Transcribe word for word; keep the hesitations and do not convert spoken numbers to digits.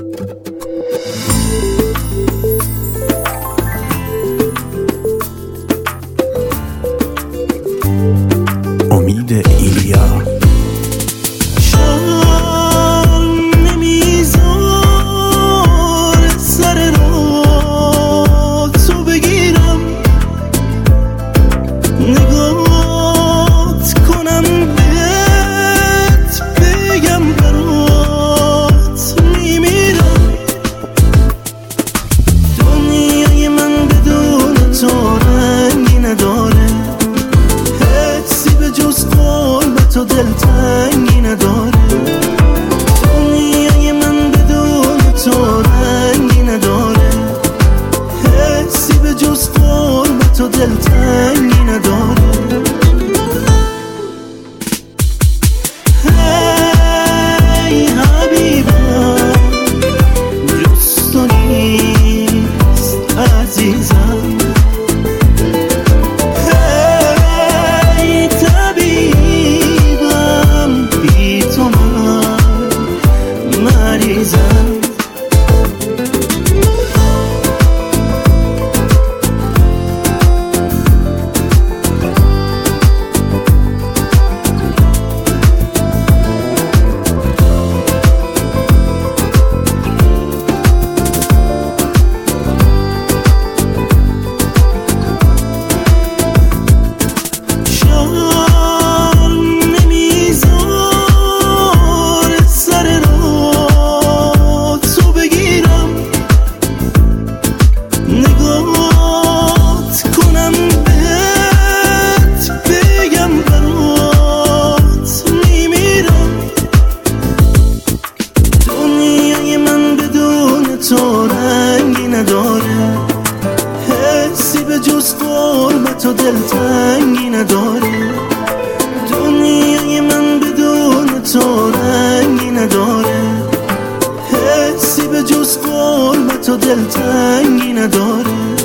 امید ایلیا. شرم نمیذار سر را تو بگیرم، نگات کنم بهت بگم برات میمیرم. دنیای من بدون تو رنگی نداره، حسی به جز قلبت و دلتنگی نداره. دنیای من بدون تو رنگی نداره، حسی به جز قلبت و دلتنگی نداره. هی حبیبم جز تو نیست عزیزم، تو رنگی نداره، حسی به جز قربت و دلتنگی نداره. دنیای من بدون تو رنگی نداره، حسی به جز قربت و دلتنگی نداره.